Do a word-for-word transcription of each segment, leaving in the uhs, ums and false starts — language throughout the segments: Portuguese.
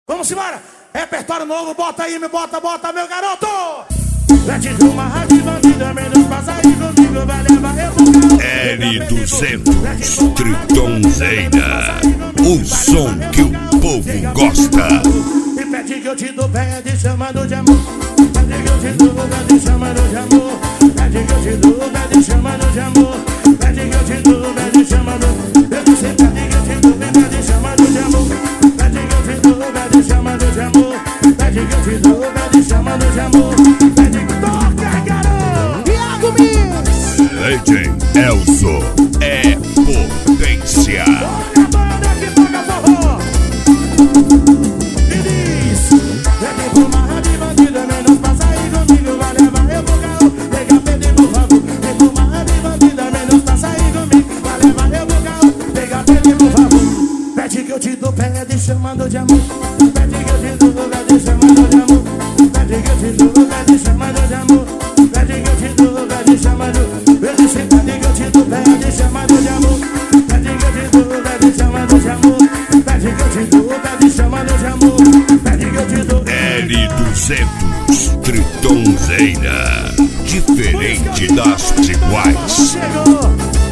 Vamos embora! Repertório novo, bota aí, me bota, bota, meu garoto! Mete de uma rádio bandida, menos passa aí comigo, vai levar eu pro carro. L duzentos, Tritonzeira, o som que o povo gosta. E pede que eu te dou, pede chamando de amor. Pede que eu te dou, pede chamando de amor. Pede que eu te dou, pede chamando de amor. Pede que eu te dou, pede chamando. Eu disse, pede que eu te dou, pede chamando de amor. Pede que eu te dou, pede chamando de amor. Pede que eu te dou, pede chamando de amor. Pede que toca, garoto! Iago Mix! Legend Elzo é potência. Toca a banda que toca forró. E diz: pede por uma rádio bandida, menos passa aí comigo, vai levar eu pro carro. Pega, pede por favor. Pede por uma rádio bandida, menos passa aí comigo, vai levar eu pro carro. Pega, pede por favor. Pede que eu te dou, pede chamando de amor. Pede que eu te dou, pede chamando de amor. Pede que eu te dou, pede chamando de amor. Pede que eu te dou, pede chamando. Eu disse, pede que eu te dou, pede chamando de amor. Pede que eu te dou, pede chamando de amor. Pede que eu te dou, pede chamando de amor. Pede que eu te dou. L duzentos, Tritonzeira, diferente das iguais. Chegou.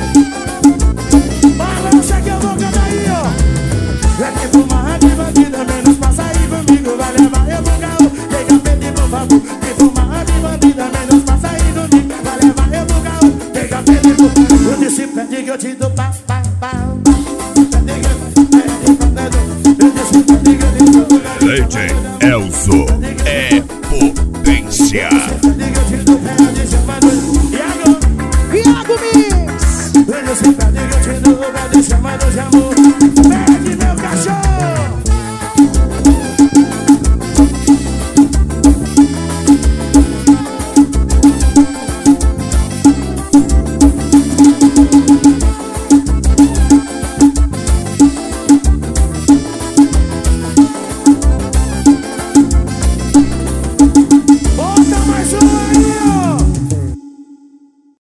Balança que eu vou cantar aí, ó. Pede por uma rádio bandida, menos passa aí comigo, vai levar eu pro carro. Pega, pede por favor. Pede por uma rádio bandida, menos passa aí comigo, vai levar eu pro carro. Pega, pede por favor. Eu disse, pede que eu te dou, pá, pá, pá, pá. Pede que eu, pede, pede, eu disse, pede que eu te dou. Legend